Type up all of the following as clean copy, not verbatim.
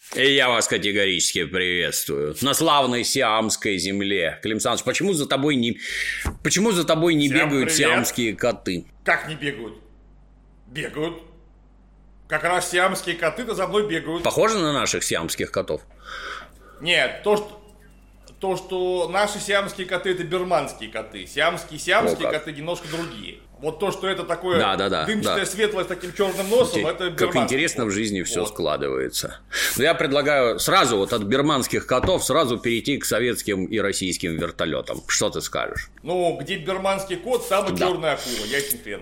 И я вас категорически приветствую. На славной сиамской земле. Клим Саныч, почему за тобой не бегают сиамские коты? Как не бегают? Бегают. Как раз сиамские коты-то за мной бегают. Похоже на наших сиамских котов? Нет, то, что наши сиамские коты, это бирманские коты. Сиамские коты немножко другие. Вот то, что это такое дымчатое, светлое с таким черным носом, это бирманский. Как интересно в жизни все складывается. Но я предлагаю сразу вот от бирманских котов сразу перейти к советским и российским вертолетам. Что ты скажешь? Ну, где бирманский кот, там и черная акула, ясен хрен.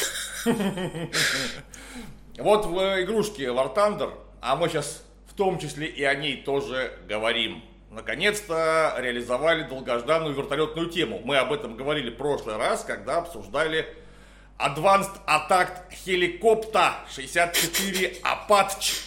Вот в игрушке War Thunder, а мы сейчас в том числе и о ней тоже говорим. Наконец-то реализовали долгожданную вертолетную тему. Мы об этом говорили в прошлый раз, когда обсуждали Advanced Attack Helicopter 64 Apache.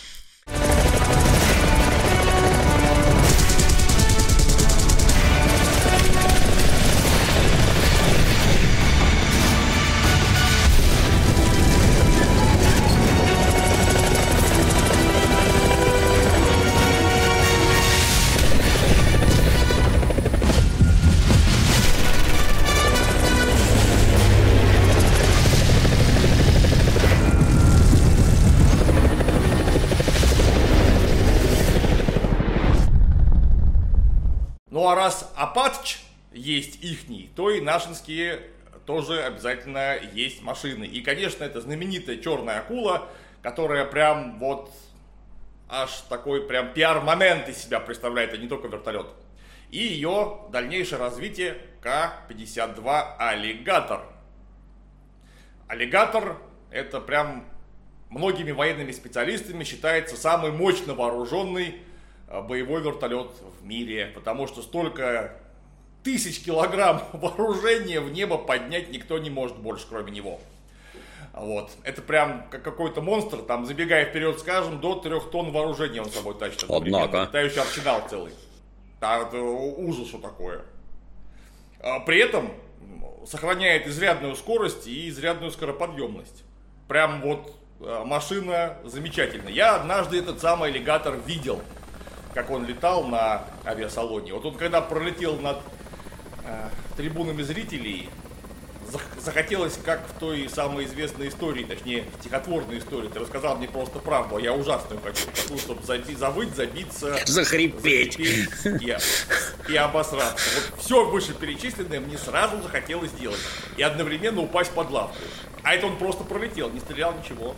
Ну а раз Apache есть ихний, то и нашинские тоже обязательно есть машины. И, конечно, это знаменитая черная акула, которая прям вот аж такой прям пиар-момент из себя представляет, а не только вертолет. И ее дальнейшее развитие К-52 Аллигатор. Аллигатор это прям многими военными специалистами считается самый мощно вооруженный боевой вертолет в мире, потому что столько тысяч килограмм вооружения в небо поднять никто не может больше, кроме него. Вот. Это прям как какой-то монстр, там, забегая вперед, скажем, до 3 тонн вооружения он с собой тащит. Однако. Летающий арсенал целый. Да, это ужас, что такое. При этом сохраняет изрядную скорость и изрядную скороподъемность. Прям вот машина замечательная. Я однажды этот самый аллигатор видел, как он летал на авиасалоне. Вот он когда пролетел над трибунами зрителей, захотелось, как в той самой известной истории, точнее, стихотворной истории. Ты рассказал мне просто правду, а я ужасную хочу. Такую, чтобы завыть, забиться, захрипеть и обосраться. Вот все вышеперечисленное мне сразу захотелось сделать. И одновременно упасть под лавку. А это он просто пролетел, не стрелял, ничего.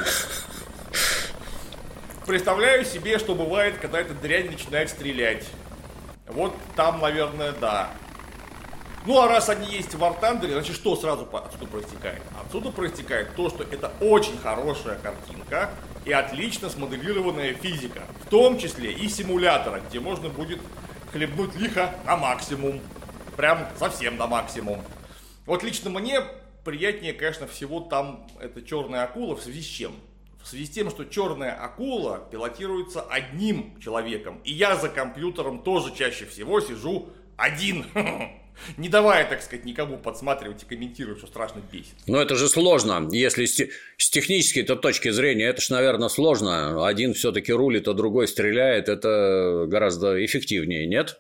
Представляю себе, что бывает, когда эта дрянь начинает стрелять. Вот там, наверное, да. Ну, а раз они есть в War Thunder, значит, что сразу отсюда проистекает? Отсюда проистекает то, что это очень хорошая картинка и отлично смоделированная физика. В том числе и симулятора, где можно будет хлебнуть лихо на максимум. Прям совсем на максимум. Вот лично мне приятнее, конечно, всего там эта черная акула в связи с чем? В связи с тем, что черная акула пилотируется одним человеком. И я за компьютером тоже чаще всего сижу один. Не давая, так сказать, никому подсматривать и комментировать, что страшно бесит. Но это же сложно. Если с технической-то точки зрения, это же, наверное, сложно. Один все-таки рулит, а другой стреляет. Это гораздо эффективнее, нет?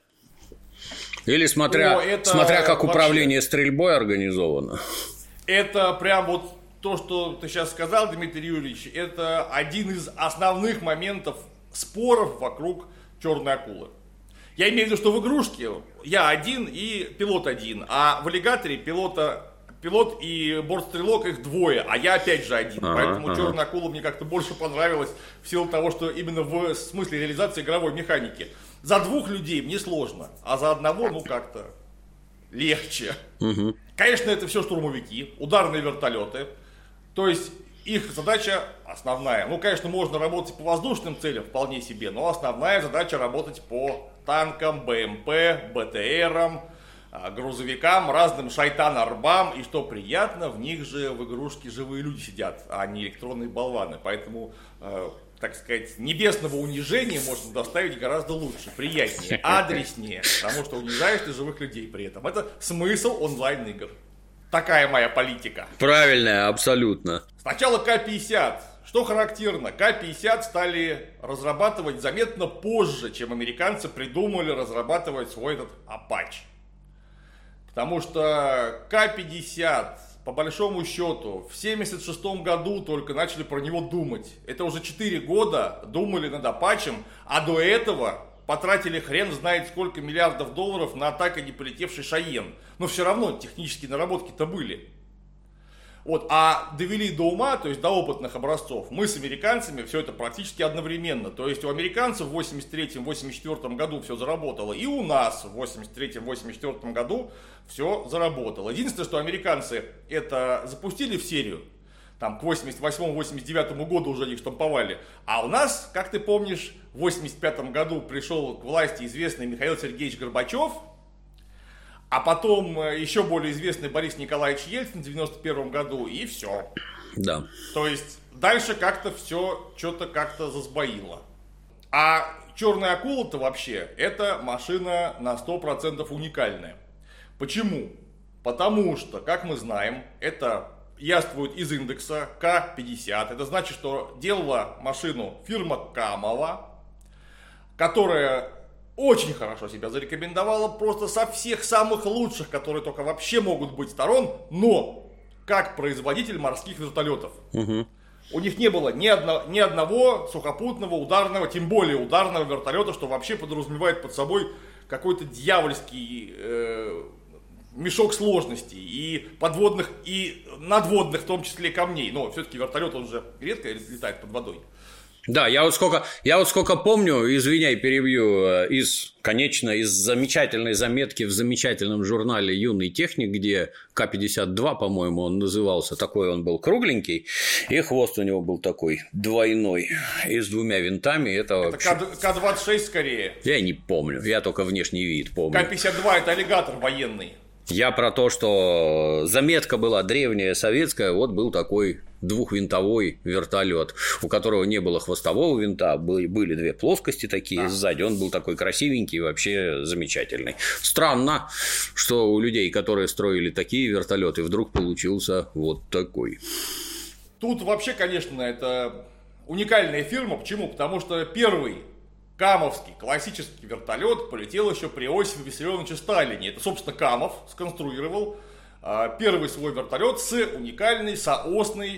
Или смотря как управление стрельбой организовано. Это прям вот то, что ты сейчас сказал, Дмитрий Юрьевич, это один из основных моментов споров вокруг черной акулы. Я имею в виду, что в игрушке я один и пилот один, а в аллигаторе пилот и бортстрелок их двое, а я опять же один. Поэтому черная акула мне как-то больше понравилась в силу того, что именно в смысле реализации игровой механики. За 2 людей мне сложно, а за одного, ну как-то легче. Конечно, это все штурмовики, ударные вертолеты. То есть их задача основная. Ну, конечно, можно работать по воздушным целям вполне себе, но основная задача работать по танкам, БМП, БТРам, грузовикам, разным шайтан-арбам. И что приятно, в них же в игрушке живые люди сидят, а не электронные болваны. Поэтому, так сказать, небесного унижения можно доставить гораздо лучше, приятнее, адреснее, потому что унижаешь ты живых людей при этом. Это смысл онлайн-игр. Такая моя политика. Правильная, абсолютно. Сначала К-50, Что характерно, К-50 стали разрабатывать заметно позже, чем американцы придумали разрабатывать свой этот Apache. Потому что К-50, по большому счету, в 1976 году только начали про него думать. Это уже 4 года думали над Apache, а до этого потратили хрен знает сколько миллиардов долларов на так и не полетевший Шайен. Но все равно технические наработки-то были. Вот, а довели до ума, то есть до опытных образцов, мы с американцами все это практически одновременно. То есть у американцев в 1983-1984 году все заработало, и у нас в 1983-1984 году все заработало. Единственное, что американцы это запустили в серию, там к 1988-1989 году уже их штамповали. А у нас, как ты помнишь, в 1985 году пришел к власти известный Михаил Сергеевич Горбачев, а потом еще более известный Борис Николаевич Ельцин в 1991 году, и все. Да. То есть дальше как-то все что-то как-то засбоило. А черная акула-то вообще, это машина на 100% уникальная. Почему? Потому что, как мы знаем, это яствует из индекса К-50. Это значит, что делала машину фирма Камова, которая очень хорошо себя зарекомендовала просто со всех самых лучших, которые только вообще могут быть сторон, но как производитель морских вертолетов. Угу. У них не было ни одного сухопутного, ударного, тем более ударного вертолета, что вообще подразумевает под собой какой-то дьявольский мешок сложностей и подводных, и надводных, в том числе камней. Но все-таки вертолет, он же редко летает под водой. Да, я вот сколько помню, извиняй, перебью, из замечательной заметки в замечательном журнале «Юный техник», где К-52, по-моему, он назывался, такой он был кругленький, и хвост у него был такой двойной, и с 2 винтами. Это вообще... К-26 скорее. Я не помню, я только внешний вид помню. К-52 это аллигатор военный. Я про то, что заметка была древняя советская, вот был такой 2-винтовой вертолет, у которого не было хвостового винта, были 2 плоскости такие сзади, он был такой красивенький, вообще замечательный. Странно, что у людей, которые строили такие вертолеты, вдруг получился вот такой. Тут вообще, конечно, это уникальная фирма. Почему? Потому что первый камовский классический вертолет полетел еще при Иосифе Виссарионовиче Сталине. Это, собственно, Камов сконструировал первый свой вертолет с уникальной соосной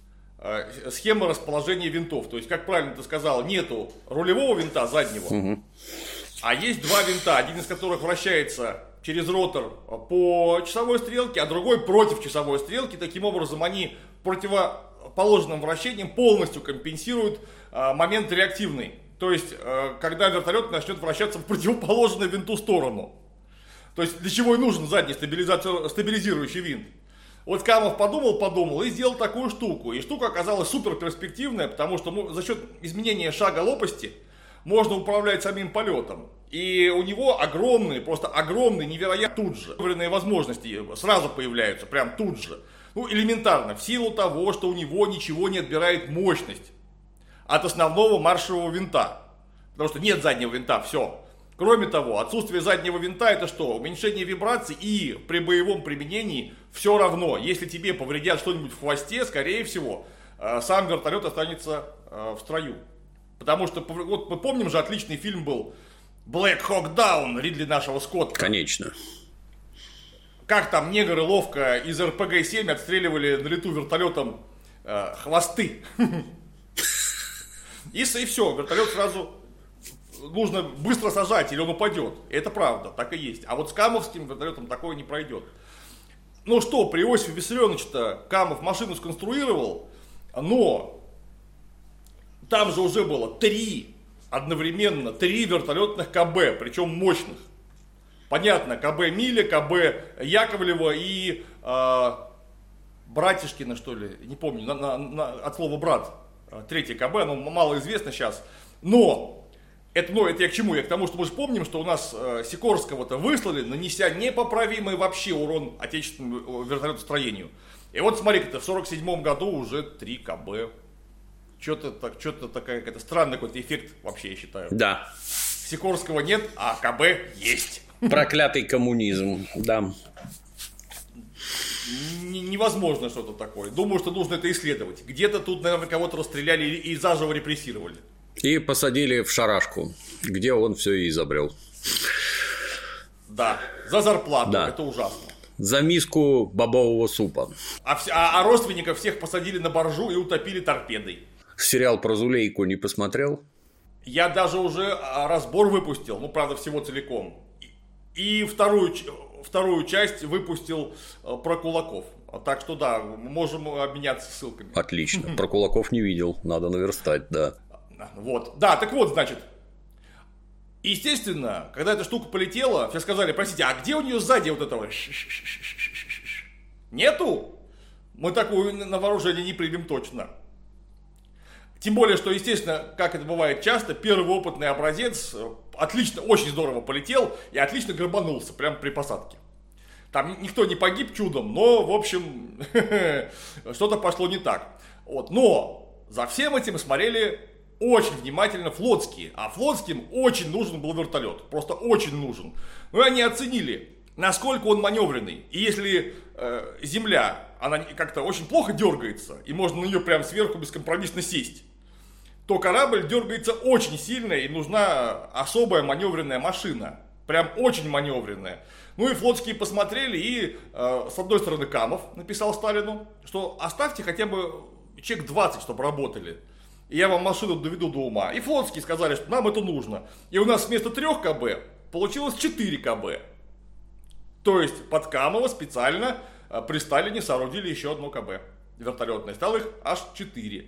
схемой расположения винтов. То есть, как правильно ты сказал, нету рулевого винта заднего, а есть 2 винта, один из которых вращается через ротор по часовой стрелке, а другой против часовой стрелки. Таким образом, они противоположным вращением полностью компенсируют момент реактивный. То есть, когда вертолет начнет вращаться в противоположную винту сторону. То есть, для чего и нужен задний стабилизирующий винт. Вот Камов подумал и сделал такую штуку. И штука оказалась супер перспективная, потому что за счет изменения шага лопасти можно управлять самим полетом. И у него просто огромные, невероятные тут же возможности сразу появляются, прям тут же. Ну, элементарно, в силу того, что у него ничего не отбирает мощность от основного маршевого винта. Потому что нет заднего винта, все. Кроме того, отсутствие заднего винта это что? Уменьшение вибраций, и при боевом применении все равно. Если тебе повредят что-нибудь в хвосте, скорее всего, сам вертолет останется в строю. Потому что, вот мы помним же, отличный фильм был Black Hawk Down Ридли нашего Скотта. Конечно. Как там негры ловко из РПГ-7 отстреливали на лету вертолетом хвосты. И все, вертолет сразу нужно быстро сажать, или он упадет. Это правда, так и есть. А вот с камовским вертолетом такое не пройдет. Ну что, при Иосифе Виссарионовиче-то Камов машину сконструировал, но там же уже было одновременно 3 вертолетных КБ, причем мощных. Понятно, КБ Миля, КБ Яковлева и Братишкина, что ли, не помню, от слова брат. 3 КБ, оно малоизвестно сейчас. Но это я к чему? Я к тому, что мы же помним, что у нас Сикорского-то выслали, нанеся непоправимый вообще урон отечественному вертолетостроению. И вот смотри-ка, в 1947 году уже 3 КБ. Что-то такая какая-то странный какой-то эффект вообще, я считаю. Да. Сикорского нет, а КБ есть. Проклятый коммунизм, да. невозможно что-то такое. Думаю, что нужно это исследовать. Где-то тут, наверное, кого-то расстреляли и заживо репрессировали. И посадили в шарашку, где он все и изобрел. Да, за зарплату, да. Это ужасно. За миску бобового супа. А родственников всех посадили на баржу и утопили торпедой. Сериал про Зулейку не посмотрел? Я даже уже разбор выпустил, ну, правда, всего целиком. И вторую часть выпустил про кулаков. Так что, да, можем обменяться ссылками. Отлично. Про кулаков не видел, надо наверстать, да. Вот. Да, так вот, значит. Естественно, когда эта штука полетела, все сказали, простите, а где у нее сзади вот этого? Нету? Мы такую на вооружение не примем точно. Тем более, что, естественно, как это бывает часто, первый опытный образец отлично, очень здорово полетел и отлично грабанулся прямо при посадке. Там никто не погиб чудом, но, в общем, что-то пошло не так. Вот. Но за всем этим смотрели очень внимательно флотские. А флотским очень нужен был вертолет. Просто очень нужен. Ну и они оценили, насколько он маневренный. И если земля, она как-то очень плохо дергается, и можно на нее прям сверху бескомпромиссно сесть, то корабль дергается очень сильно, и нужна особая маневренная машина. Прям очень маневренная. Ну и флотские посмотрели, и с одной стороны Камов написал Сталину, что оставьте хотя бы человек 20, чтобы работали. И я вам машину доведу до ума. И флотские сказали, что нам это нужно. И у нас вместо 3 КБ получилось 4 КБ. То есть под Камово специально при Сталине соорудили еще одно КБ вертолетное. Стало их аж 4.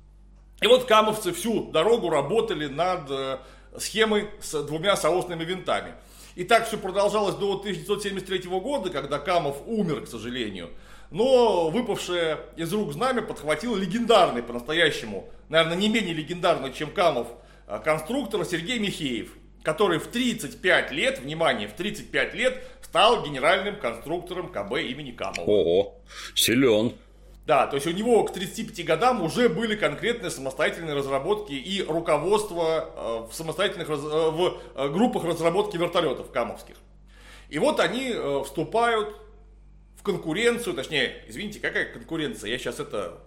И вот камовцы всю дорогу работали над схемой с 2 соосными винтами. И так все продолжалось до 1973 года, когда Камов умер, к сожалению. Но выпавшее из рук знамя подхватил легендарный по-настоящему, наверное, не менее легендарный, чем Камов, конструктор Сергей Михеев, который в 35 лет, внимание, в 35 лет стал генеральным конструктором КБ имени Камова. Ого, силен. Да, то есть у него к 35 годам уже были конкретные самостоятельные разработки и руководство в группах разработки вертолетов камовских. И вот они вступают в конкуренцию, точнее, извините, какая конкуренция, я сейчас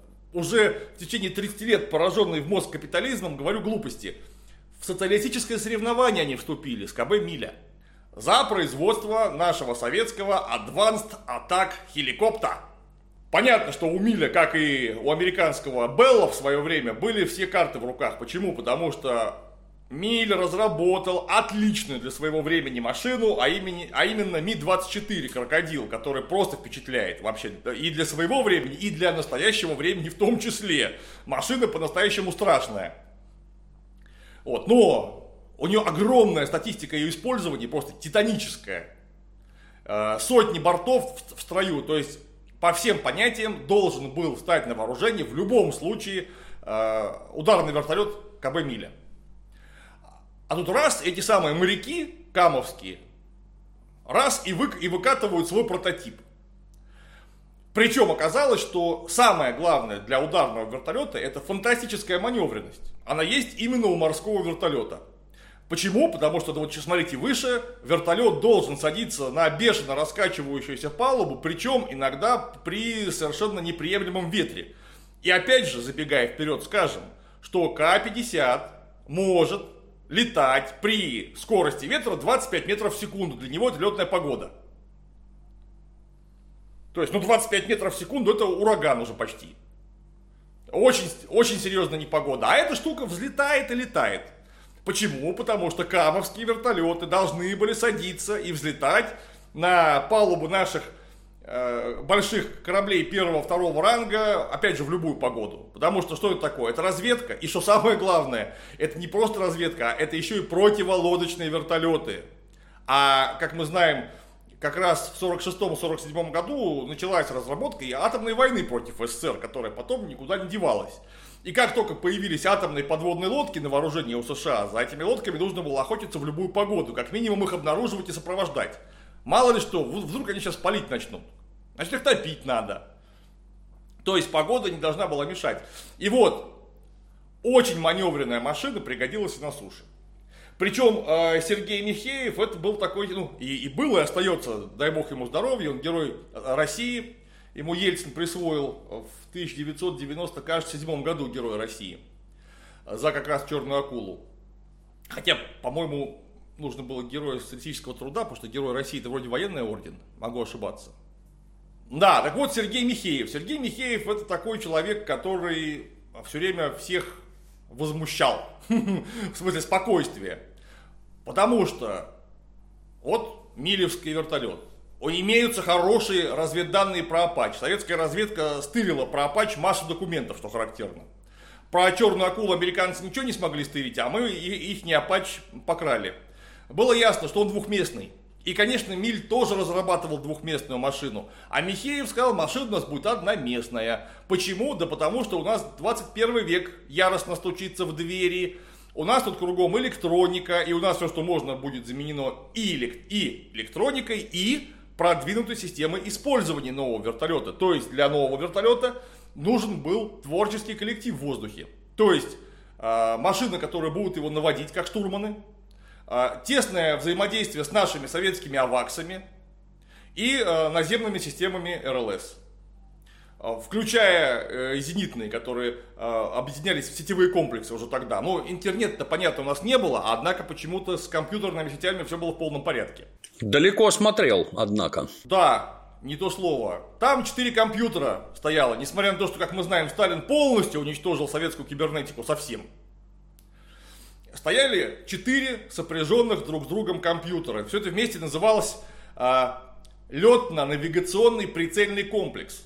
уже в течение 30 лет пораженный в мозг капитализмом говорю глупости. В социалистическое соревнование они вступили с КБ «Миля» за производство нашего советского Advanced Attack Helicopter. Понятно, что у Миля, как и у американского Белла в свое время, были все карты в руках. Почему? Потому что Миль разработал отличную для своего времени машину, а именно Ми-24 «Крокодил», который просто впечатляет вообще и для своего времени, и для настоящего времени в том числе. Машина по-настоящему страшная. Вот. Но у нее огромная статистика ее использования, просто титаническая. Сотни бортов в строю, то есть по всем понятиям должен был встать на вооружение в любом случае ударный вертолет КБ «Миля». А тут раз, эти самые моряки камовские, раз и выкатывают свой прототип. Причем оказалось, что самое главное для ударного вертолета — это фантастическая маневренность. Она есть именно у морского вертолета. Почему? Потому что, вот смотрите, выше вертолет должен садиться на бешено раскачивающуюся палубу, причем иногда при совершенно неприемлемом ветре. И опять же, забегая вперед, скажем, что К-50 может летать при скорости ветра 25 метров в секунду. Для него это летная погода. То есть, 25 метров в секунду — это ураган уже почти. Очень, очень серьезная непогода. А эта штука взлетает и летает. Почему? Потому что камовские вертолеты должны были садиться и взлетать на палубу наших больших кораблей 1-2 ранга, опять же, в любую погоду. Потому что что это такое? Это разведка. И что самое главное, это не просто разведка, а это еще и противолодочные вертолеты. А, как мы знаем, как раз в 1946-1947 году началась разработка и атомной войны против СССР, которая потом никуда не девалась. И как только появились атомные подводные лодки на вооружении у США, за этими лодками нужно было охотиться в любую погоду, как минимум их обнаруживать и сопровождать. Мало ли что, вдруг они сейчас палить начнут. Значит, их топить надо. То есть погода не должна была мешать. И вот, очень маневренная машина пригодилась и на суше. Причем Сергей Михеев, это был такой, и был, и остается, дай бог ему здоровья, он герой России. Ему Ельцин присвоил в 1997 году Героя России за как раз «Черную акулу». Хотя, по-моему, нужно было Героя социалистического труда, потому что Герой России это вроде военный орден, могу ошибаться. Да, так вот Сергей Михеев. Сергей Михеев это такой человек, который все время всех возмущал, в смысле спокойствия. Потому что вот Милевский вертолет. Имеются хорошие разведданные про Апач. Советская разведка стырила про Апач массу документов, что характерно. Про «Черную акулу» американцы ничего не смогли стырить, а мы их не Апач покрали. Было ясно, что он двухместный. И, конечно, Миль тоже разрабатывал двухместную машину. А Михеев сказал, машина у нас будет одноместная. Почему? Да потому что у нас 21 век яростно стучится в двери. У нас тут кругом электроника. И у нас все, что можно, будет заменено и электроникой, и продвинутой системой использования нового вертолета. То есть для нового вертолета нужен был творческий коллектив в воздухе. То есть машины, которые будут его наводить как штурманы. Тесное взаимодействие с нашими советскими аваксами и наземными системами РЛС, включая зенитные, которые объединялись в сетевые комплексы уже тогда. Но интернета-то, понятно, у нас не было, однако почему-то с компьютерными сетями все было в полном порядке. Далеко смотрел, однако. Да, не то слово. Там 4 компьютера стояло, несмотря на то, что, как мы знаем, Сталин полностью уничтожил советскую кибернетику совсем. Стояли 4 сопряженных друг с другом компьютера. Все это вместе называлось летно-навигационный прицельный комплекс.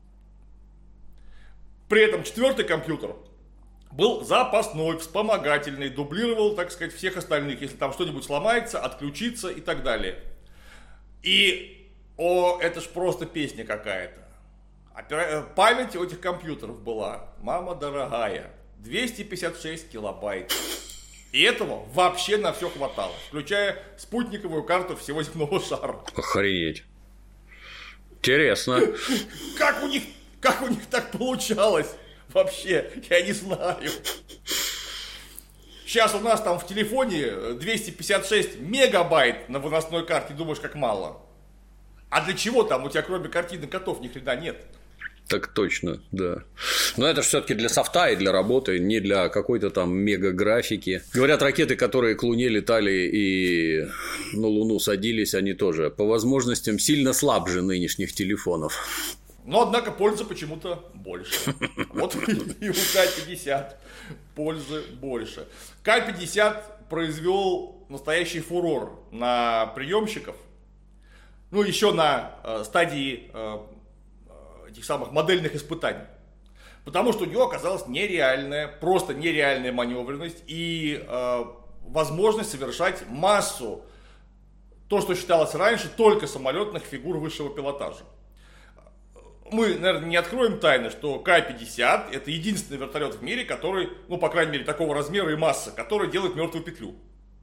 При этом 4-й компьютер был запасной, вспомогательный, дублировал, так сказать, всех остальных, если там что-нибудь сломается, отключится и так далее. И, это ж просто песня какая-то. Память у этих компьютеров была, мама дорогая, 256 килобайт. И этого вообще на все хватало, включая спутниковую карту всего земного шара. Охренеть. Интересно. Как у них так получалось? Вообще, я не знаю. Сейчас у нас там в телефоне 256 мегабайт на выносной карте, думаешь, как мало. А для чего там? У тебя кроме картины котов ни хрена нет. Так точно, да. Но это же все-таки для софта и для работы, не для какой-то там мега-графики. Говорят, ракеты, которые к Луне летали и на Луну садились, они тоже по возможностям сильно слабже нынешних телефонов. Но, однако, пользы почему-то больше. Вот и у К-50 пользы больше. К-50 произвел настоящий фурор на приемщиков. Ну, еще на стадии этих самых модельных испытаний. Потому что у него оказалась нереальная, просто нереальная маневренность и возможность совершать массу, то, что считалось раньше, только самолетных фигур высшего пилотажа. Мы, наверное, не откроем тайны, что К-50 это единственный вертолет в мире, который, ну, по крайней мере, такого размера и массы, который делает мертвую петлю.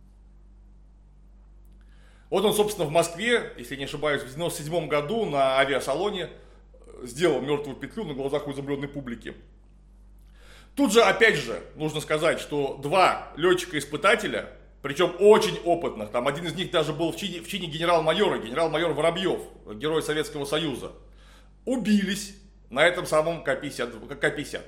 Вот он, собственно, в Москве, если не ошибаюсь, в 1997 году на авиасалоне сделал мертвую петлю на глазах у изумленной публики. Тут же, опять же, нужно сказать, что 2 летчика-испытателя, причем очень опытных, там один из них даже был в чине генерал-майора, генерал-майор Воробьев, герой Советского Союза, убились на этом самом К-50.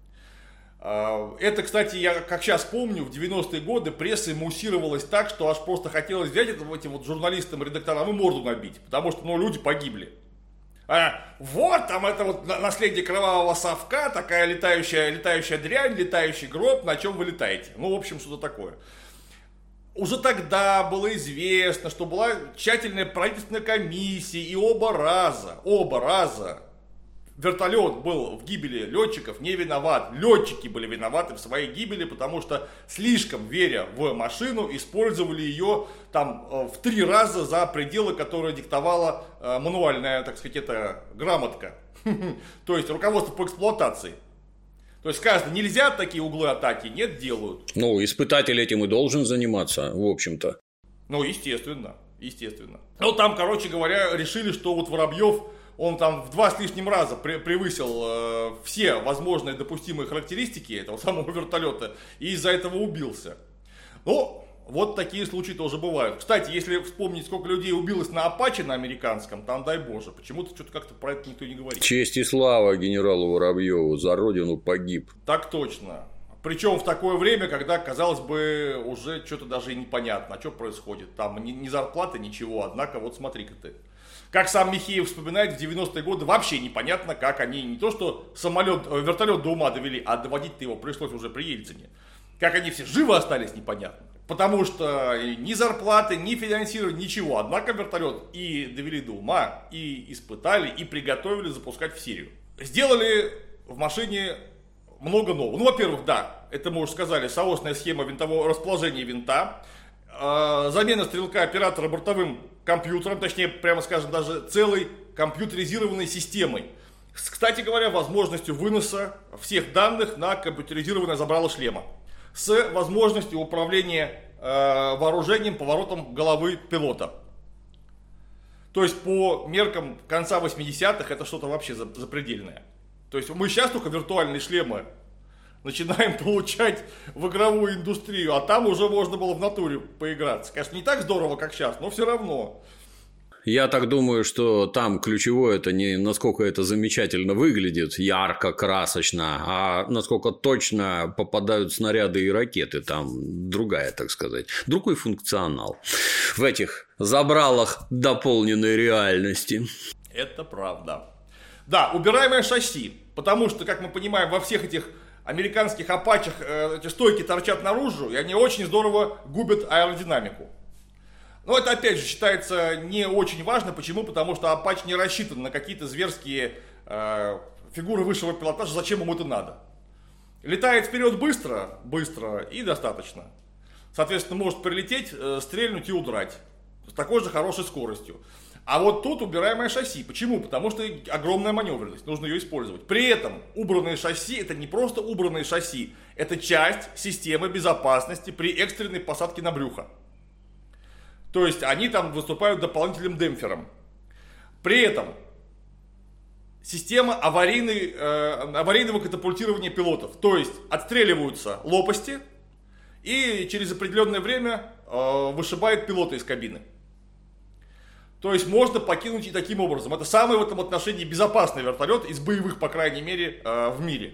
Это, кстати, я как сейчас помню, в 90-е годы пресса муссировалась так, что аж просто хотелось взять этим вот журналистам, редакторам и морду набить, потому что, ну, люди погибли. Вот там это вот наследие кровавого совка, такая летающая дрянь, летающий гроб, на чем вы летаете. Ну, в общем, что-то такое. Уже тогда было известно, что была тщательная правительственная комиссия, и оба раза вертолет был в гибели летчиков не виноват. Летчики были виноваты в своей гибели, потому что, слишком веря в машину, использовали ее там в 3 раза за пределы, которые диктовала мануальная, так сказать, эта грамотка. То есть руководство по эксплуатации. То есть сказано, нельзя такие углы атаки, нет, делают. Ну, испытатель этим и должен заниматься, в общем-то. Ну, естественно. Ну, там, короче говоря, решили, что вот Воробьев, он там в 2 с лишним раза превысил все возможные допустимые характеристики этого самого вертолета и из-за этого убился. Ну, вот такие случаи тоже бывают. Кстати, если вспомнить, сколько людей убилось на Апаче, на американском, там, дай боже, почему-то что-то как-то про это никто не говорит. Честь и слава генералу Воробьеву, за родину погиб. Так точно. Причем в такое время, когда, казалось бы, уже что-то даже и непонятно, а что происходит. Там ни зарплаты, ничего, однако вот смотри-ка ты. Как сам Михеев вспоминает, в 90-е годы вообще непонятно, как они не то что вертолет до ума довели, а доводить-то его пришлось уже при Ельцине. Как они все живы остались, непонятно. Потому что ни зарплаты, ни финансирования, ничего. Однако вертолет и довели до ума, и испытали, и приготовили запускать в Сирию. Сделали в машине много нового. Ну, во-первых, да, это мы уже сказали, соосная схема винтового расположения винта, замена стрелка оператора бортовым компьютером, точнее, прямо скажем, даже целой компьютеризированной системой. Кстати говоря, возможностью выноса всех данных на компьютеризированное забрало шлема. С возможностью управления вооружением, поворотом головы пилота. То есть по меркам конца 80-х это что-то вообще запредельное. То есть мы сейчас только виртуальные шлемы начинаем получать в игровую индустрию, а там уже можно было в натуре поиграться. Конечно, не так здорово, как сейчас, но все равно. Я так думаю, что там ключевое это не насколько это замечательно выглядит, ярко, красочно, а насколько точно попадают снаряды и ракеты. Там другая, так сказать, другой функционал в этих забралах дополненной реальности. Это правда. Да, убираемое шасси, потому что, как мы понимаем, во всех этих американских Апачах эти стойки торчат наружу, и они очень здорово губят аэродинамику. Но это, опять же, считается не очень важно. Почему? Потому что Апач не рассчитан на какие-то зверские фигуры высшего пилотажа. Зачем ему это надо? Летает вперед быстро и достаточно. Соответственно, может прилететь, стрельнуть и удрать. С такой же хорошей скоростью. А вот тут убираемое шасси. Почему? Потому что огромная маневренность. Нужно ее использовать. При этом убранные шасси это не просто убранные шасси. Это часть системы безопасности при экстренной посадке на брюхо. То есть они там выступают дополнительным демпфером. При этом система аварийного катапультирования пилотов. То есть отстреливаются лопасти и через определенное время вышибают пилота из кабины. То есть можно покинуть и таким образом. Это самый в этом отношении безопасный вертолет из боевых, по крайней мере, в мире.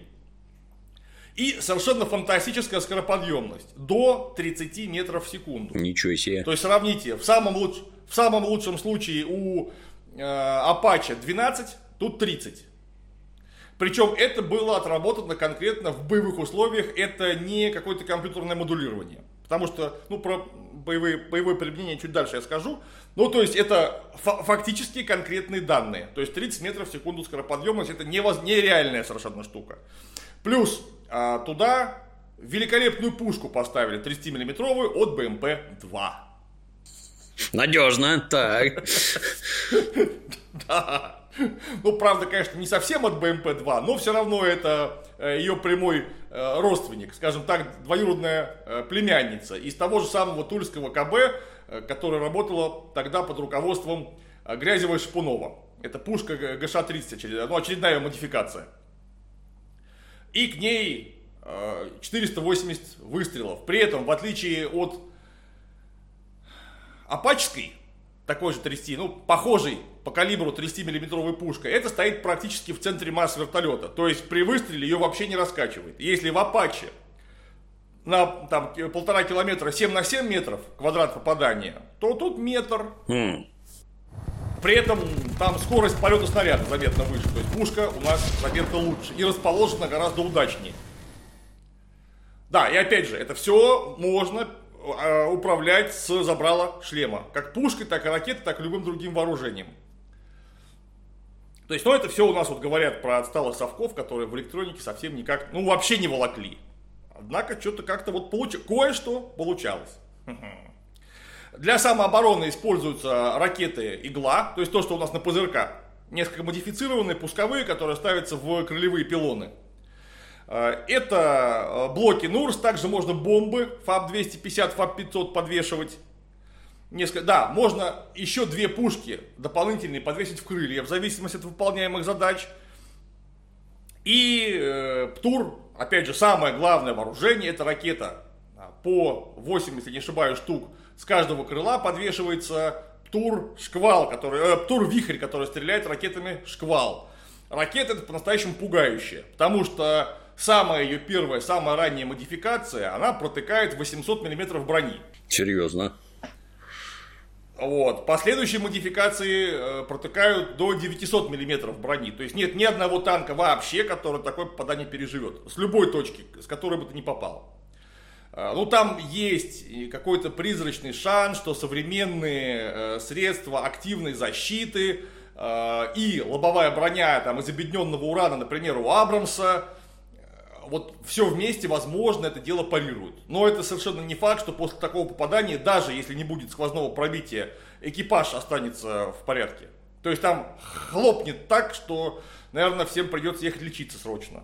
И совершенно фантастическая скороподъемность. До 30 метров в секунду. Ничего себе. То есть сравните, в самом лучшем случае у Апача 12, тут 30. Причем это было отработано конкретно в боевых условиях. Это не какое-то компьютерное модулирование. Потому что, про боевое применение чуть дальше я скажу. То есть это фактически конкретные данные. То есть 30 метров в секунду скороподъемность это нереальная совершенно штука. Плюс туда великолепную пушку поставили 30-миллиметровую от БМП-2. Надежно, так. Да. Правда, конечно, не совсем от БМП-2, но все равно это ее прямой родственник, скажем так, двоюродная племянница из того же самого Тульского КБ, которая работала тогда под руководством Грязева и Шипунова. Это пушка ГШ-30, очередная ее модификация. И к ней 480 выстрелов. При этом, в отличие от Апачской, такой же 30, похожей по калибру 30-миллиметровой пушкой, это стоит практически в центре массы вертолета. То есть при выстреле ее вообще не раскачивает. Если в Апаче на 1,5 километра 7 на 7 метров квадрат попадания, то тут метр. При этом там скорость полета снаряда заметно выше. То есть пушка у нас заметно лучше и расположена гораздо удачнее. Да, и опять же, это все можно управлять с забрала шлема. Как пушкой, так и ракетой, так и любым другим вооружением. То есть, это все у нас говорят про отсталых совков, которые в электронике совсем никак, вообще не волокли. Однако, что-то как-то кое-что получалось. Для самообороны используются ракеты «Игла», то есть то, что у нас на ПЗРК. Несколько модифицированные, пусковые, которые ставятся в крылевые пилоны. Это блоки НУРС, также можно бомбы ФАБ-250, ФАБ-500 подвешивать. Можно еще 2 пушки дополнительные подвесить в крылья, в зависимости от выполняемых задач. И ПТУР, опять же, самое главное вооружение, это ракета по 8, если не ошибаюсь, штук с каждого крыла подвешивается Птур-Вихрь, который стреляет ракетами «Шквал». Ракета это по-настоящему пугающая, потому что самая ее первая, самая ранняя модификация, она протыкает 800 мм брони. Серьезно? Вот. Последующие модификации протыкают до 900 мм брони. То есть нет ни одного танка вообще, который такое попадание переживет. С любой точки, с которой бы ты ни попал. Ну, там есть какой-то призрачный шанс, что современные средства активной защиты и лобовая броня там, из обедненного урана, например, у Абрамса, вот все вместе, возможно, это дело парируют. Но это совершенно не факт, что после такого попадания, даже если не будет сквозного пробития, экипаж останется в порядке. То есть там хлопнет так, что, наверное, всем придется ехать лечиться срочно.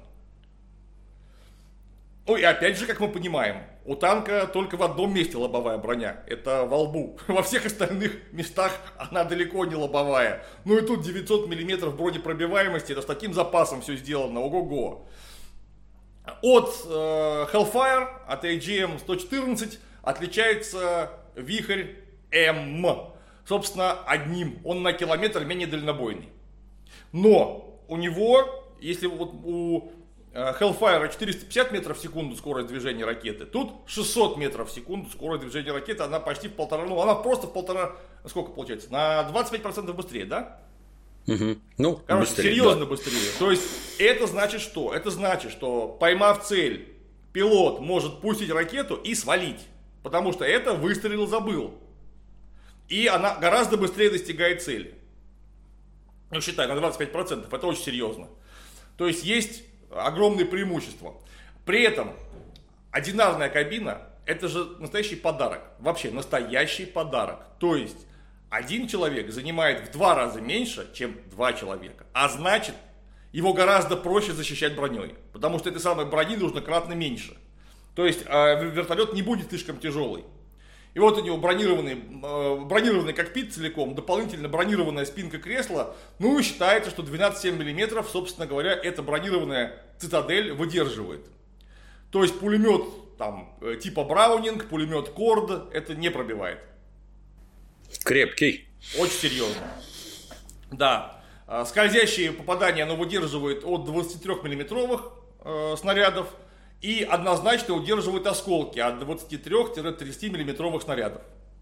Ну и опять же, как мы понимаем, у танка только в одном месте лобовая броня. Это во лбу. Во всех остальных местах она далеко не лобовая. Ну и тут 900 мм бронепробиваемости, это с таким запасом все сделано. Ого-го. От Hellfire, от AGM-114 отличается Вихрь М. Собственно, одним. Он на километр менее дальнобойный. Но у него, если вот у Hellfire 450 метров в секунду скорость движения ракеты, тут 600 метров в секунду скорость движения ракеты, она почти в полтора, ну она просто в полтора, сколько получается, на 25% быстрее, да? Угу. Ну, короче, быстрее, серьезно да. быстрее. То есть, это значит что? Это значит, что поймав цель, пилот может пустить ракету и свалить. Потому что это выстрелил, забыл. И она гораздо быстрее достигает цели. Ну, считай, на 25%. Это очень серьезно. То есть, есть огромные преимущества. При этом, одинарная кабина, это же настоящий подарок. Вообще, настоящий подарок. То есть, один человек занимает в 2 раза меньше, чем 2 человека. А значит, его гораздо проще защищать броней. Потому что этой самой брони нужно кратно меньше. То есть, вертолет не будет слишком тяжелый. И вот у него бронированный кокпит целиком, дополнительно бронированная спинка кресла. Ну и считается, что 12,7 мм, собственно говоря, эта бронированная цитадель выдерживает. То есть, пулемет там, типа Браунинг, пулемет Корд, это не пробивает. Крепкий. Очень серьезно. Да. Скользящие попадания оно выдерживает от 23-миллиметровых снарядов и однозначно удерживает осколки от 23-30-миллиметровых снарядов.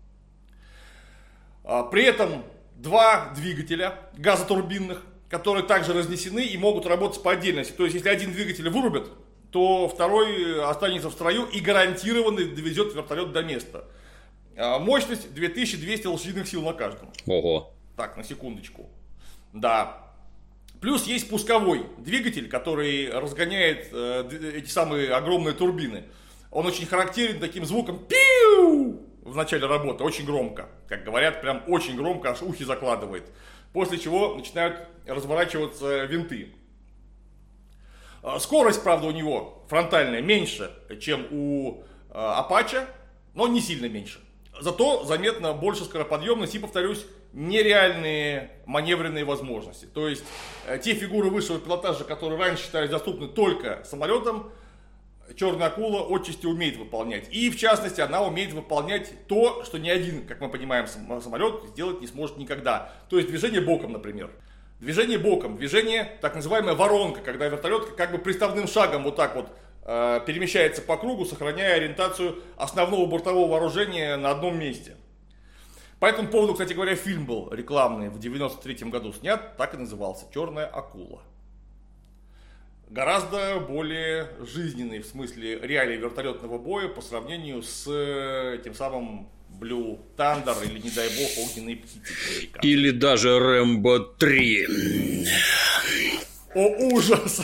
При этом 2 двигателя газотурбинных, которые также разнесены и могут работать по отдельности. То есть, если один двигатель вырубят, то второй останется в строю и гарантированно довезет вертолет до места. Мощность 2200 лошадиных сил на каждом. Ого. Так, на секундочку. Да. Плюс есть пусковой двигатель, который разгоняет эти самые огромные турбины. Он очень характерен таким звуком пиу в начале работы, очень громко. Как говорят, прям очень громко, аж ухи закладывает. После чего начинают разворачиваться винты. Скорость, правда, у него фронтальная меньше, чем у Apache, но не сильно меньше. Зато заметно больше скороподъемность и, повторюсь, нереальные маневренные возможности. То есть, те фигуры высшего пилотажа, которые раньше считались доступны только самолетам, черная акула отчасти умеет выполнять. И, в частности, она умеет выполнять то, что ни один, как мы понимаем, самолет сделать не сможет никогда. То есть, движение боком, например. Движение боком, движение, так называемая воронка, когда вертолет как бы приставным шагом вот так вот перемещается по кругу, сохраняя ориентацию основного бортового вооружения на одном месте. По этому поводу, кстати говоря, фильм был рекламный в 1993 году снят, так и назывался «Черная акула». Гораздо более жизненный в смысле реалий вертолетного боя по сравнению с тем самым Blue Thunder или, не дай бог, огненные птицы. Или даже Рэмбо 3. О, ужас!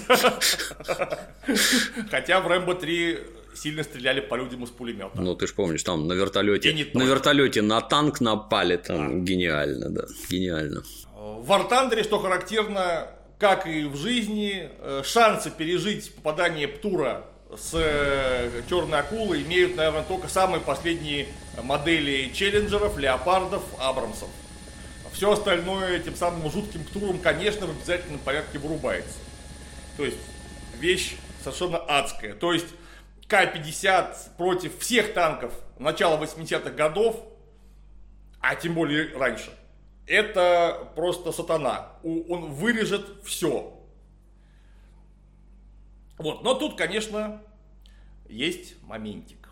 Хотя в Рэмбо 3 сильно стреляли по людям из пулемета. Ну, ты же помнишь, там на вертолете на танк напали, там гениально, да, гениально. В War Thunder, что характерно, как и в жизни, шансы пережить попадание Птура с черной акулой имеют, наверное, только самые последние модели Челленджеров, Леопардов, Абрамсов. Все остальное этим самым жутким Птуром, конечно, в обязательном порядке вырубается. То есть, вещь совершенно адская. То есть, К-50 против всех танков начала 80-х годов, а тем более раньше, это просто сатана. Он вырежет все. Вот. Но тут, конечно, есть моментик.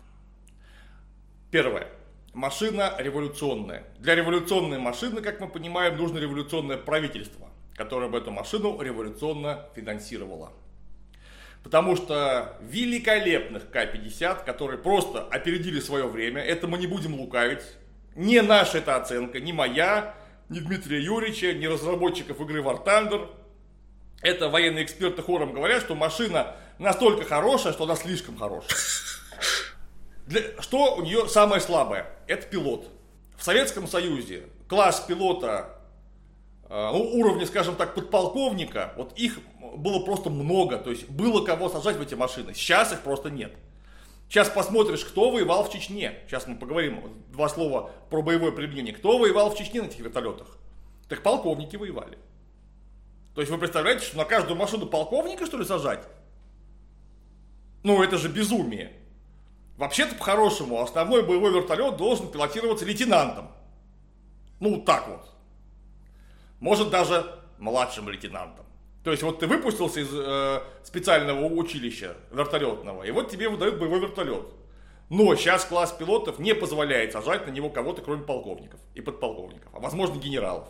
Первое. Машина революционная. Для революционной машины, как мы понимаем, нужно революционное правительство, которое бы эту машину революционно финансировало. Потому что великолепных К-50, которые просто опередили свое время, это мы не будем лукавить, не наша эта оценка, не моя, не Дмитрия Юрьевича, не разработчиков игры War Thunder. Это военные эксперты хором говорят, что машина настолько хорошая, что она слишком хорошая. Что у нее самое слабое? Это пилот. В Советском Союзе класс пилота уровня, скажем так, подполковника, вот их было просто много, то есть было кого сажать в эти машины. Сейчас их просто нет. Сейчас посмотришь, кто воевал в Чечне. Сейчас мы поговорим два слова про боевое применение. Кто воевал в Чечне на этих вертолетах? Так полковники воевали. То есть вы представляете, что на каждую машину полковника, что ли, сажать? Ну, это же безумие. Вообще-то, по-хорошему, основной боевой вертолет должен пилотироваться лейтенантом. Ну, так вот. Может, даже младшим лейтенантом. То есть, вот ты выпустился из специального училища вертолетного, и вот тебе выдают боевой вертолет. Но сейчас класс пилотов не позволяет сажать на него кого-то, кроме полковников и подполковников, а возможно генералов.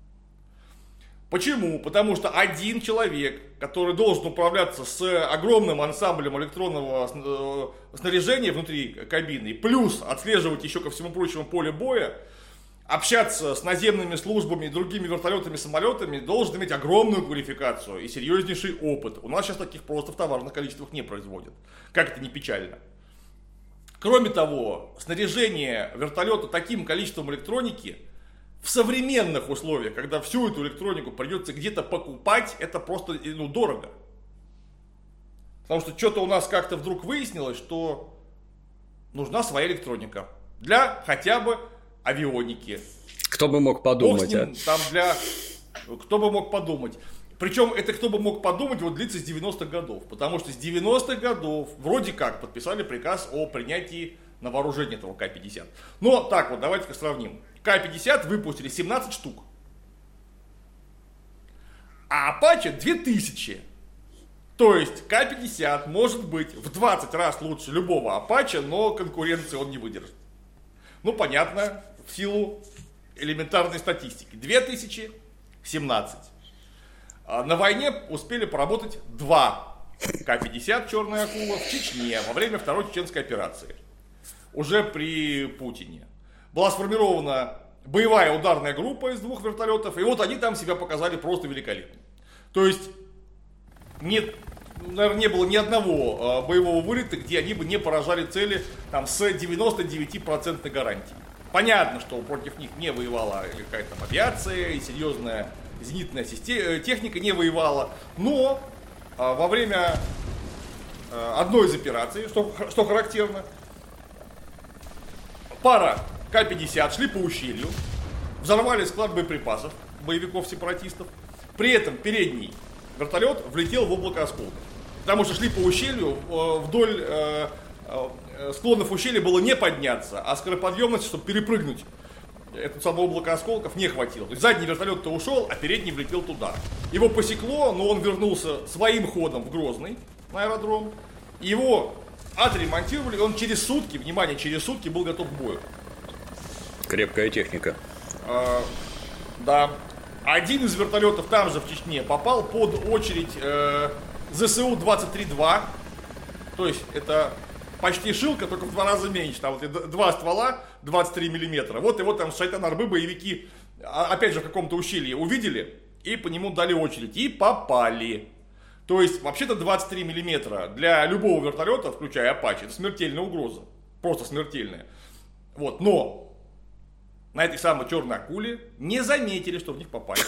Почему? Потому что один человек, который должен управляться с огромным ансамблем электронного снаряжения внутри кабины, плюс отслеживать еще ко всему прочему поле боя, общаться с наземными службами и другими вертолетами, самолетами, должен иметь огромную квалификацию и серьезнейший опыт. У нас сейчас таких просто в товарных количествах не производят. Как это не печально. Кроме того, снаряжение вертолета таким количеством электроники в современных условиях, когда всю эту электронику придется где-то покупать, это просто дорого. Потому что что-то у нас как-то вдруг выяснилось, что нужна своя электроника. Для хотя бы авионики. Кто бы мог подумать, Кто бы мог подумать. Причем это кто бы мог подумать, вот длится с 90-х годов. Потому что с 90-х годов вроде как подписали приказ о принятии на вооружение этого К-50. Но так вот, давайте-ка сравним. К-50 выпустили 17 штук. А Апаче 2000. То есть К-50 может быть в 20 раз лучше любого Апаче, но конкуренции он не выдержит. Ну, понятно, в силу элементарной статистики. 2017. На войне успели поработать 2 К-50 «Черная акула» в Чечне во время Второй чеченской операции. Уже при Путине. Была сформирована боевая ударная группа из 2 вертолетов, и вот они там себя показали просто великолепно. То есть, наверное, не было ни одного боевого вылета, где они бы не поражали цели там, с 99% гарантией. Понятно, что против них не воевала какая-то авиация и серьезная зенитная техника не воевала, но во время одной из операций, что характерно, пара К-50 шли по ущелью, взорвали склад боеприпасов боевиков-сепаратистов, при этом передний вертолет влетел в облако осколков. Потому что шли по ущелью, вдоль склонов ущелья было не подняться, а скороподъемность, чтобы перепрыгнуть это самое облако осколков, не хватило. То есть задний вертолет-то ушел, а передний влетел туда. Его посекло, но он вернулся своим ходом в Грозный, на аэродром. Его отремонтировали, он через сутки, внимание, через сутки был готов к бою. Крепкая техника. Да. Один из вертолетов там же в Чечне попал под очередь ЗСУ-23-2. То есть это почти Шилка, только в 2 раза меньше. Там вот 2 ствола 23 миллиметра. Вот его там с Шайтан-Арбы боевики, опять же в каком-то ущелье увидели и по нему дали очередь. И попали. То есть вообще-то 23 миллиметра для любого вертолета, включая Апачи, это смертельная угроза. Просто смертельная. Вот. Но на этой самой черной акуле не заметили, что в них попали.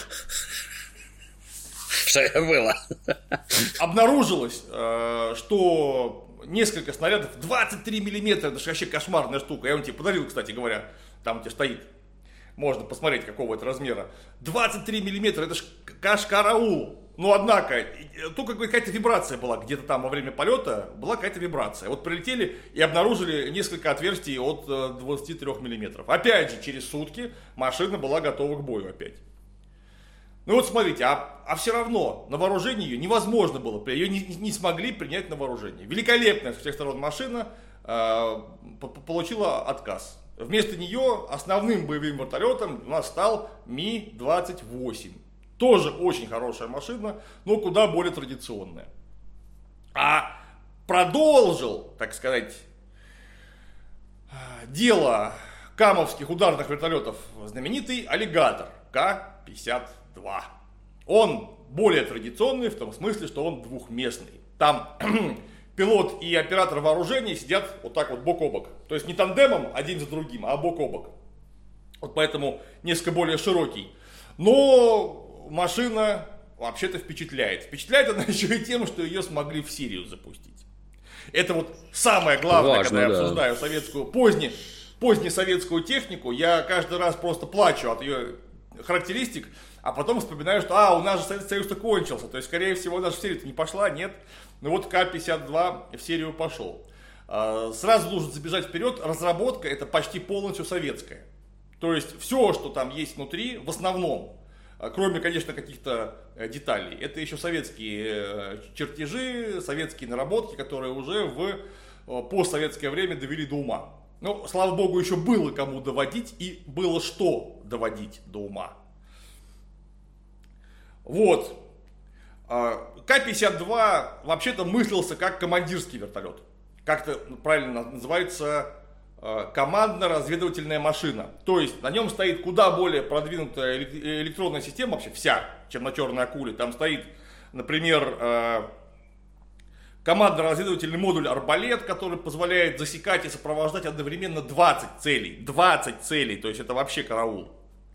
Что это было? Обнаружилось, что несколько снарядов 23 миллиметра, это же вообще кошмарная штука. Я вам тебе подарил, кстати говоря, там у тебя стоит. Можно посмотреть, какого это размера. 23 миллиметра, это ж караул. Но однако, только какая-то вибрация была где-то там во время полета, была какая-то вибрация. Вот прилетели и обнаружили несколько отверстий от 23 миллиметров. Опять же, через сутки машина была готова к бою опять. Ну вот смотрите, а все равно на вооружение ее невозможно было, ее не смогли принять на вооружение. Великолепная с всех сторон машина получила отказ. Вместо нее основным боевым вертолетом у нас стал Ми-28. Тоже очень хорошая машина, но куда более традиционная. А продолжил, так сказать, дело камовских ударных вертолетов знаменитый аллигатор К-52. Он более традиционный в том смысле, что он двухместный. Там пилот и оператор вооружения сидят вот так вот бок о бок. То есть не тандемом один за другим, а бок о бок. Вот поэтому несколько более широкий. Но машина вообще-то впечатляет. Впечатляет она еще и тем, что ее смогли в Сирию запустить. Это вот самое главное, важно, когда я обсуждаю советскую, позднесоветскую технику. Я каждый раз просто плачу от ее характеристик, а потом вспоминаю, что у нас же Советский Союз-то кончился. То есть, скорее всего, даже в Сирию-то не пошла, нет. Ну вот К-52 в Сирию пошел. Сразу нужно забежать вперед. Разработка это почти полностью советская. То есть, все, что там есть внутри, в основном, кроме, конечно, каких-то деталей, это еще советские чертежи, советские наработки, которые уже в постсоветское время довели до ума. Ну, слава богу, еще было кому доводить и было что доводить до ума. Вот. К-52 вообще-то мыслился как командирский вертолет. Как-то правильно называется командно-разведывательная машина. То есть на нем стоит куда более продвинутая электронная система, вообще вся, чем на черной акуле. Там стоит, например, командно-разведывательный модуль «Арбалет», который позволяет засекать и сопровождать одновременно 20 целей. 20 целей, то есть это вообще караул.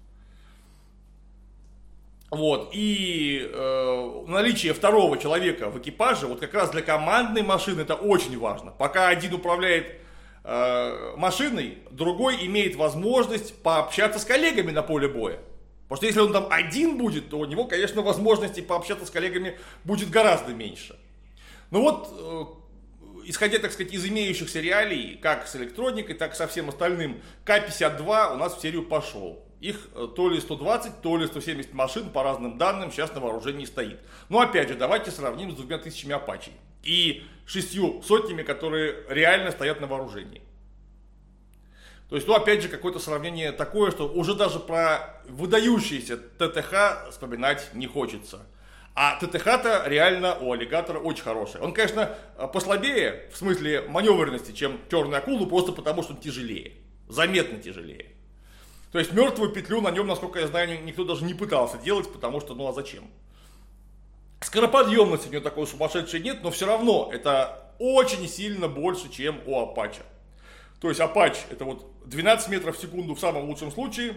Вот, и наличие второго человека в экипаже, вот как раз для командной машины это очень важно. Пока один управляет машиной, другой имеет возможность пообщаться с коллегами на поле боя. Потому что если он там один будет, то у него, конечно, возможности пообщаться с коллегами будет гораздо меньше. Ну вот, исходя, так сказать, из имеющихся реалий, как с электроникой, так и со всем остальным, К-52 у нас в серию пошел. Их то ли 120, то ли 170 машин, по разным данным, сейчас на вооружении стоит. Но опять же, давайте сравним с 2000 Апачей и 600, которые реально стоят на вооружении. То есть, опять же, какое-то сравнение такое, что уже даже про выдающиеся ТТХ вспоминать не хочется. А ТТХ-то реально у аллигатора очень хороший. Он, конечно, послабее, в смысле маневренности, чем черный акулу, просто потому что он тяжелее. Заметно тяжелее. То есть, мертвую петлю на нем, насколько я знаю, никто даже не пытался делать, потому что, ну а зачем? Скороподъемности у него такой сумасшедшей нет, но все равно это очень сильно больше, чем у Апача. То есть, Апач это вот 12 метров в секунду в самом лучшем случае.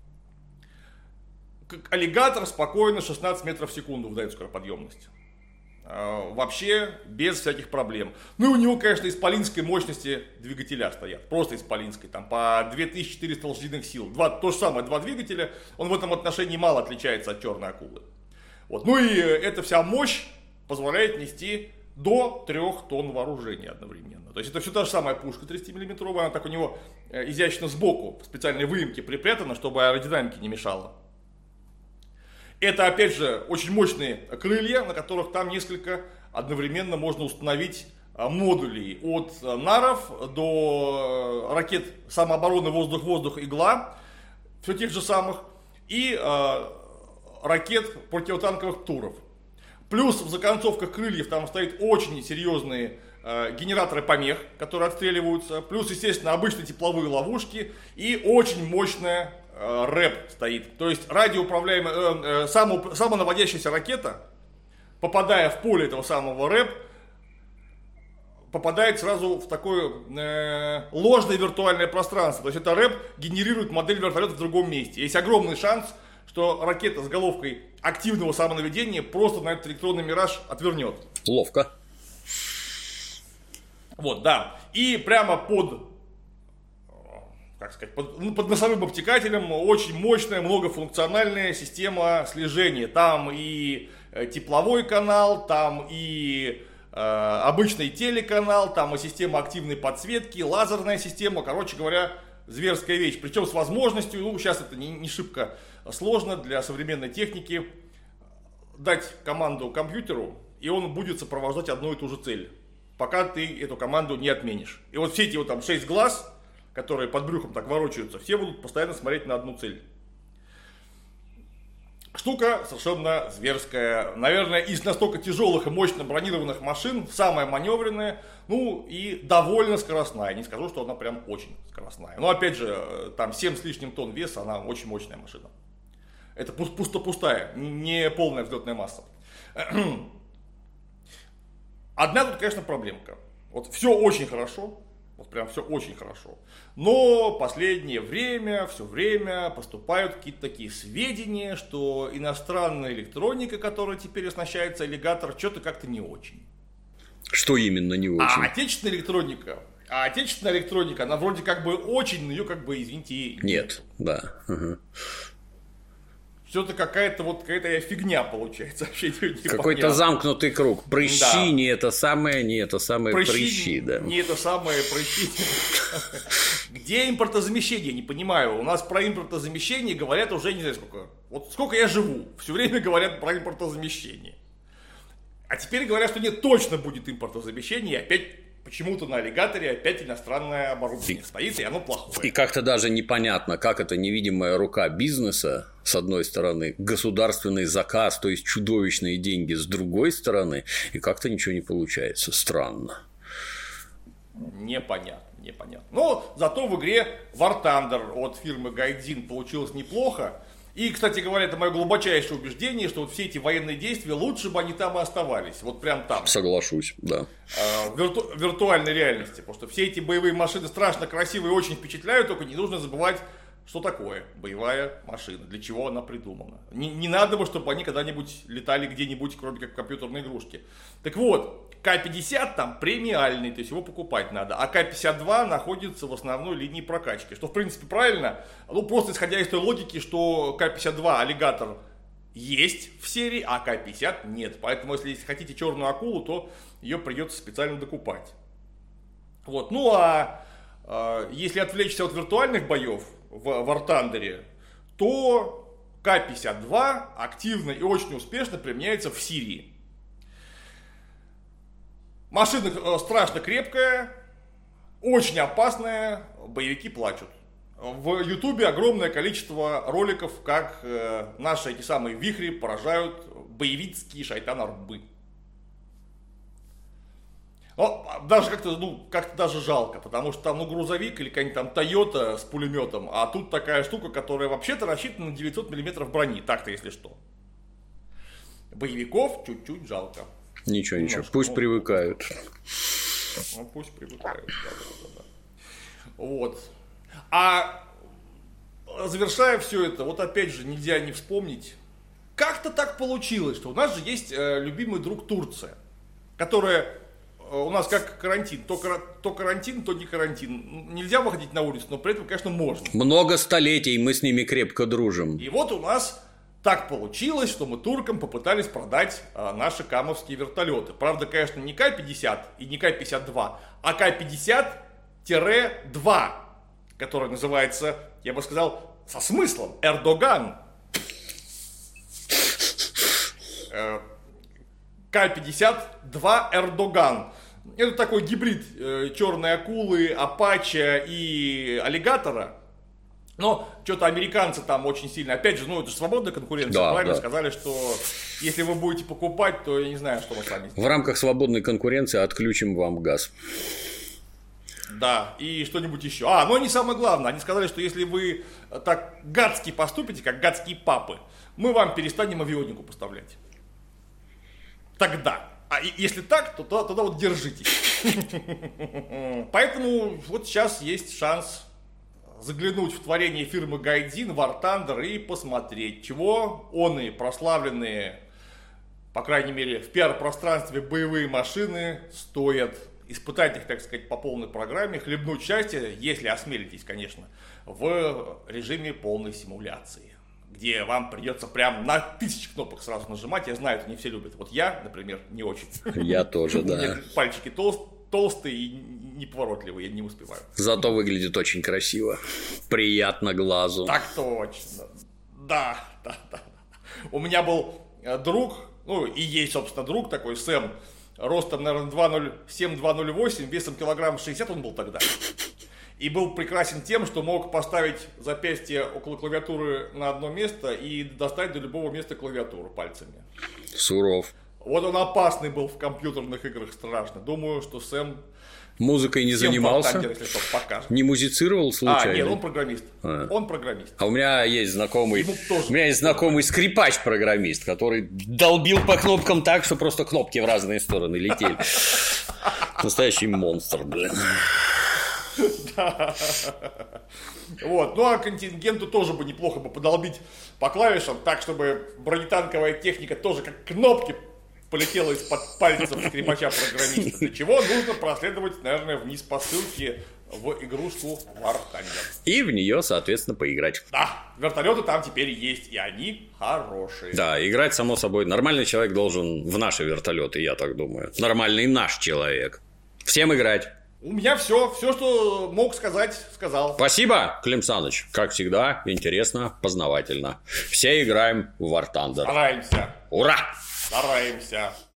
Аллигатор спокойно 16 метров в секунду выдает скороподъемность. Вообще без всяких проблем. Ну и у него, конечно, исполинской мощности двигателя стоят. Просто исполинской. Там по 2400 лошадиных сил. То же самое, два двигателя. Он в этом отношении мало отличается от черной акулы. Вот. Ну и эта вся мощь позволяет нести до 3 тонн вооружения одновременно. То есть это все та же самая пушка 30-мм. Она так у него изящно сбоку в специальной выемке припрятана, чтобы аэродинамике не мешало. Это, опять же, очень мощные крылья, на которых там несколько одновременно можно установить модулей. От наров до ракет самообороны воздух-воздух «Игла», все тех же самых, и ракет противотанковых «Туров». Плюс в законцовках крыльев там стоят очень серьезные генераторы помех, которые отстреливаются. Плюс, естественно, обычные тепловые ловушки и очень мощная РЭП стоит. То есть радиоуправляемая, самонаводящаяся ракета, попадая в поле этого самого РЭП, попадает сразу в такое ложное виртуальное пространство. То есть это РЭП генерирует модель вертолета в другом месте. Есть огромный шанс, что ракета с головкой активного самонаведения просто на этот электронный мираж отвернет. Ловко. Вот, да. И прямо под как сказать, под носовым обтекателем очень мощная многофункциональная система слежения. Там и тепловой канал, там и обычный телеканал, там и система активной подсветки, лазерная система, короче говоря, зверская вещь. Причем с возможностью, сейчас это не шибко сложно для современной техники, дать команду компьютеру, и он будет сопровождать одну и ту же цель, пока ты эту команду не отменишь. И вот все эти вот там 6 глаз, которые под брюхом так ворочаются, все будут постоянно смотреть на одну цель. Штука совершенно зверская. Наверное, из настолько тяжелых и мощно бронированных машин самая маневренная, ну и довольно скоростная. Не скажу, что она прям очень скоростная. Но опять же, там 7 с лишним тонн веса, она очень мощная машина. Это пустая, не полная взлетная масса. Одна тут, конечно, проблемка. Вот все очень хорошо. Вот прям все очень хорошо. Но последнее время, все время поступают какие-то такие сведения, что иностранная электроника, которая теперь оснащается Alligator, что-то как-то не очень. Что именно не очень? А отечественная электроника, она вроде как бы очень, но ее как бы, извините, нет. Да. Угу. Что-то какая-то фигня получается. Вообще какой-то замкнутый круг. Прыщи, да. не это самое прыщи. Да. Не это самое прыщи. Где импортозамещение? Не понимаю. У нас про импортозамещение говорят уже не знаю сколько. Вот сколько я живу. Все время говорят про импортозамещение. А теперь говорят, что нет, точно будет импортозамещение. И опять почему-то на Аллигаторе опять иностранное оборудование стоит, и оно плохое. И как-то даже непонятно, как это невидимая рука бизнеса, с одной стороны, государственный заказ, то есть чудовищные деньги, с другой стороны, и как-то ничего не получается. Странно. Непонятно. Но зато в игре War Thunder от фирмы Gaijin получилось неплохо. И, кстати говоря, это мое глубочайшее убеждение, что вот все эти военные действия, лучше бы они там и оставались. Вот прям там. Соглашусь, да. В виртуальной реальности. Потому что все эти боевые машины страшно красивые и очень впечатляют, только не нужно забывать, что такое боевая машина, для чего она придумана. Не надо бы, чтобы они когда-нибудь летали где-нибудь, кроме как компьютерные игрушки. Так вот, К-50 там премиальный, то есть его покупать надо, а К-52 находится в основной линии прокачки, что в принципе правильно, ну просто исходя из той логики, что К-52 Аллигатор есть в серии, а К-50 нет, поэтому если хотите черную акулу, то ее придется специально докупать. Вот, ну а если отвлечься от виртуальных боев в War Thunder, то К-52 активно и очень успешно применяется в Сирии. Машина страшно крепкая, очень опасная, боевики плачут. В Ютубе огромное количество роликов, как наши эти самые вихри поражают боевицкие шайтан-арбы. Даже как-то даже жалко, потому что там грузовик или какая-нибудь там Тойота с пулеметом, а тут такая штука, которая вообще-то рассчитана на 900 мм брони, так-то если что. Боевиков чуть-чуть жалко. Ничего, пусть привыкают. Ну, пусть привыкают, да. Вот. А завершая все это, вот опять же нельзя не вспомнить, как-то так получилось, что у нас же есть любимый друг Турция, которая у нас как карантин, то карантин, то не карантин. Нельзя выходить на улицу, но при этом, конечно, можно. Много столетий мы с ними крепко дружим. И вот у нас так получилось, что мы туркам попытались продать наши камовские вертолеты. Правда, конечно, не К-50 и не К-52, а К-50-2, который называется, я бы сказал, со смыслом Эрдоган. К-52 Эрдоган. Это такой гибрид черной акулы, апача и аллигатора. Но что-то американцы там очень сильно, опять же, это же свободная конкуренция, да, правильно сказали, что если вы будете покупать, то я не знаю, что мы с вами сделаем. В рамках свободной конкуренции отключим вам газ. Да, и что-нибудь еще. Но не самое главное, они сказали, что если вы так гадски поступите, как гадские папы, мы вам перестанем авионику поставлять. Тогда. А если так, то тогда вот держитесь. Поэтому вот сейчас есть шанс заглянуть в творение фирмы Gaijin, War Thunder и посмотреть, чего они прославленные, по крайней мере, в пиар-пространстве боевые машины стоят. испытать их, так сказать, по полной программе, хлебнуть счастье, если осмелитесь, конечно, в режиме полной симуляции, где вам придется прям на 1000 кнопок сразу нажимать. Я знаю, это не все любят. Вот я, например, не очень. Я тоже, да. У меня пальчики толстые и неповоротливые, я не успеваю. Зато выглядит очень красиво. Приятно глазу. Так точно. Да. У меня был друг, ну и есть, собственно, друг такой, Сэм, ростом, наверное, 207-208, весом килограмм 60 он был тогда. И был прекрасен тем, что мог поставить запястье около клавиатуры на одно место и достать до любого места клавиатуру пальцами. Суров. Вот он опасный был в компьютерных играх, страшно. Думаю, что Сэм... Музыкой не занимался? Если что, покажет. Не музицировал случайно? Нет, он программист. Он программист. А у меня есть знакомый, скрипач-программист, который долбил по кнопкам так, что просто кнопки в разные стороны летели. Настоящий монстр, блин. Вот. Ну а контингенту тоже бы неплохо бы подолбить по клавишам, так чтобы бронетанковая техника тоже как кнопки полетела из-под пальцев скрипача-программиста. Для чего нужно проследовать, наверное, вниз по ссылке в игрушку War Thunder. И в нее, соответственно, поиграть. Да, вертолеты там теперь есть, и они хорошие. Да, играть, само собой. Нормальный человек должен в наши вертолеты, я так думаю. Нормальный наш человек. Всем играть. У меня все, что мог сказать, сказал. Спасибо, Клим Саныч. Как всегда, интересно, познавательно. Все играем в War Thunder. Стараемся. Ура! Стараемся.